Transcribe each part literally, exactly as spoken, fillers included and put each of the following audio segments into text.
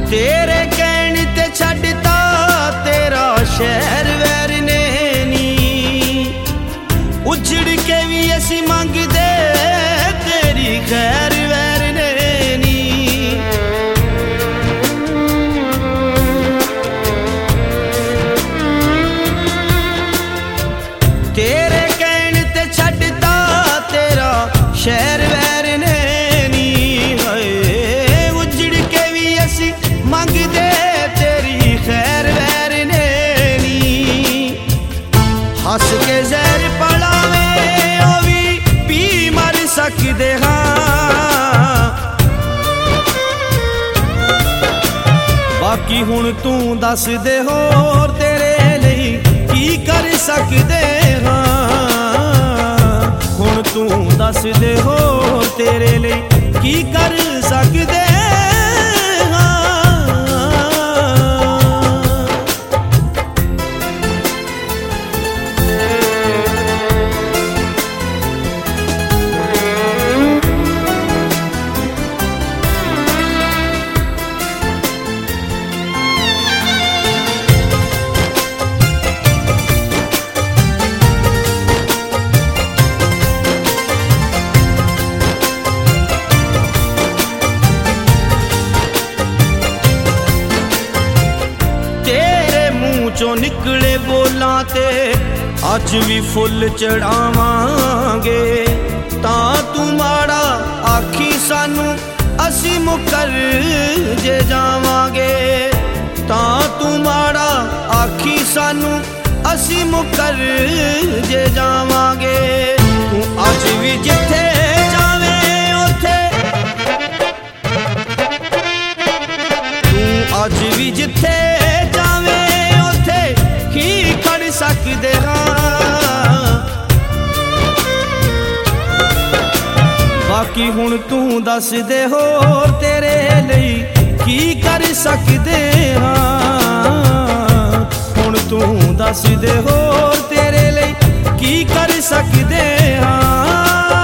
तेरे कहने ते छड्डता तेरा शहर वैर ने नी, उजड़ के भी असी मंगदे तेरी खैर वैर ने नी। तेरे कहने ते छड्डता तेरा शहर वैर ने नी, उजड़ के भी असी मंगदे तेरी खैर वैर ने नी। हस के जहर पड़ावे ओ भी पी मर सकदे हाँ, बाकी हुण तू दस दे होर तेरे लई की कर सकदे हाँ। हुण तू दस दे होर तेरे लई की कर सकदे चो निकले बोलां ते अज भी फुल चढ़ावांगे, तां तू माड़ा आखी सानू असी मुकर जे जावांगे। तां तू माड़ा आखी सानू असी मुकर जे जावांगे। तू अज भी जिथे जावे उथे, तू अज भी जिथे जावे की खड़ सकदे हाँ, बाकी हुण तू दस दे होर तेरे लई की कर सकदे हाँ। हुण तू दस दे होर तेरे लई की कर सकदे हाँ।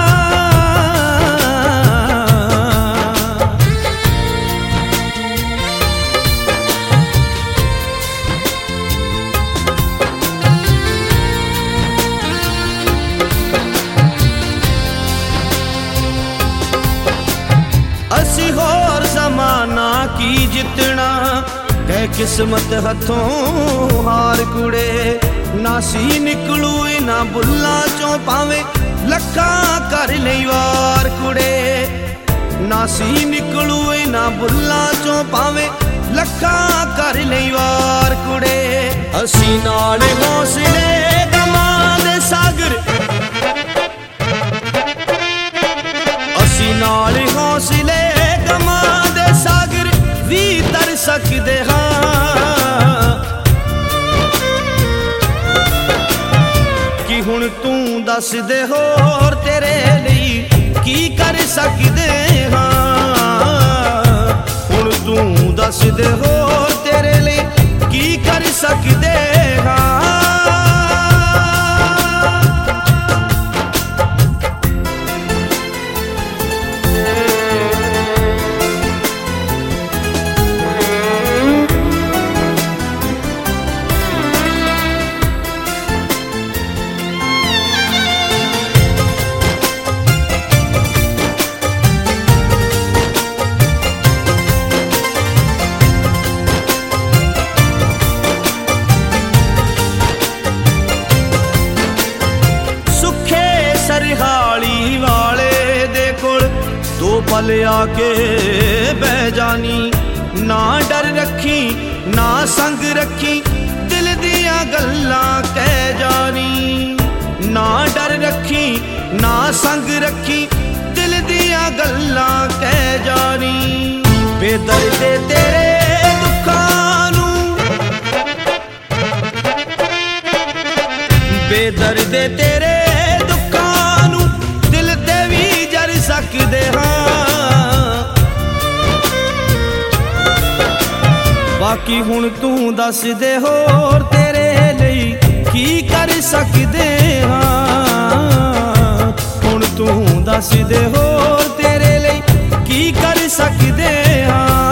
असी होर ज़माना की जितना गए किस्मत हथों हार कुड़े, ना सी निकलू ना बुल्ला चों पावे लखा कर लई वार कुड़े। ना सी निकलू ना बुल्ला चों पावे लखा कर लई वार कुड़े। असी नाल हौसले गमां दे सागर, असी नाल हौसले गमां दे सागर भी तर सकदे हाँ। कि हुण तू दस दे होर तेरे लई की कर सकदे हाँ। हुण तू दस दे होर तेरे लई की कर सकदे हाँ। सरहाली वाले दे कोल दो पल आके बह जानी, ना डर रखी ना संग रखी दिल दियां गल्लां कह जानी। ना डर रखी ना संग रखी दिल दियां गल्लां कह जानी। बेदर्दे तेरे दुखां नू, बेदर्दे तेरे सकदे हाँ। बाकी हुण तू दस दे होर तेरे लई की कर सकदे हाँ। हुण तू दस दे होर तेरे लई की कर सकदे हाँ।